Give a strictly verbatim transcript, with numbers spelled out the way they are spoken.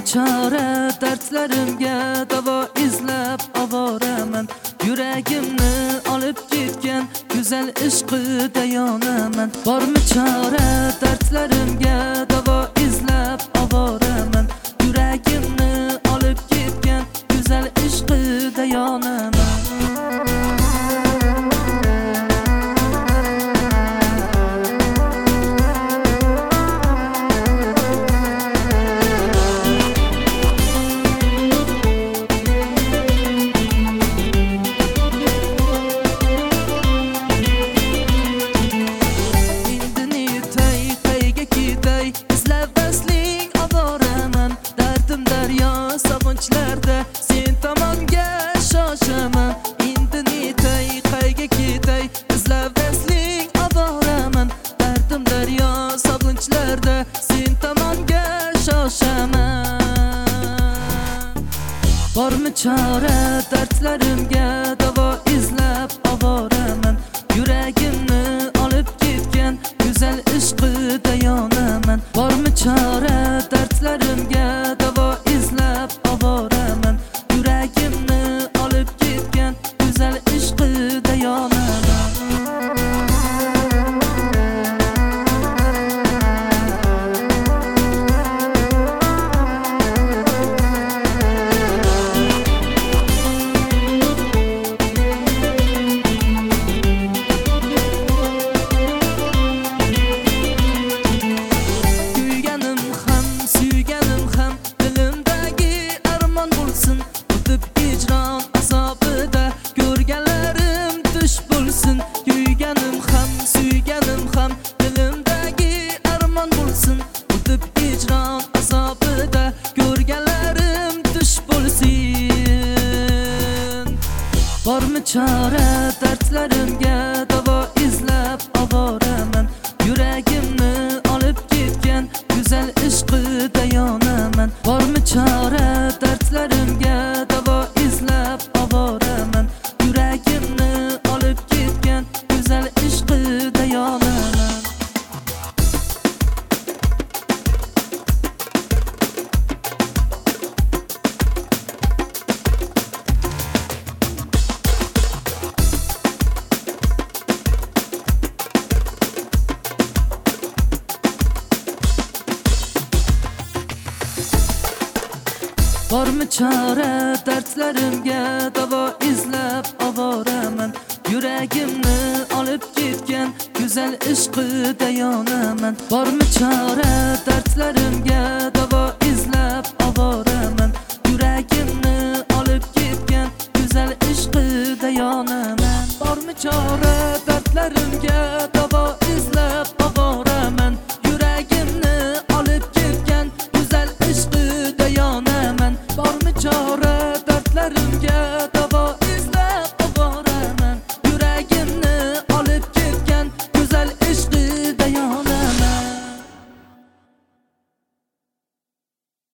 Bormi chora dardlarimga davo izlab ovoraman. Yuragimni olib ketgan go'zal ishqida yonaman. Bormi chora dardlarimga davo izlab ovoraman. Yuragimni olib ketgan go'zal ishqida yonaman. Sen tomonga shoshaman, indini tay qayga ketay, izlavasling oboraman. Dardim daryo sog'inchlarda sen tomonga shoshaman. Bormi chora dardlarimga davo izlab oboraman. Yuragimni olib ketgan go'zal ishqida yonaman. Bormi chora dardlarimga davo izlab oboraman. Yuragimni olib ketgan go'zal ishqida yonaman. Kuyganim ham, suyganim ham dilimdagi armon bo'lsin. O'tib hijron azobida ko'rganlarim tush bo'lsin. Kuyganim ham, suyganim ham dilimdagi armon bo'lsin. O'tib hijron azobida ko'rganlarim tush bo'lsin. Bormi chora dardlarimga davo izlab oboraman. Yuragimni olib ketgan go'zal ishqida yonaman. Bormi chora dardlarimga davo izlab oboraman. Yuragimni olib ketgan go'zal ishqida yonaman. Bormi chora dardlarimga davo izlab oboraman. Yuragimni olib ketgan go'zal ishqida yonaman. Bormi chora dardlarimga davo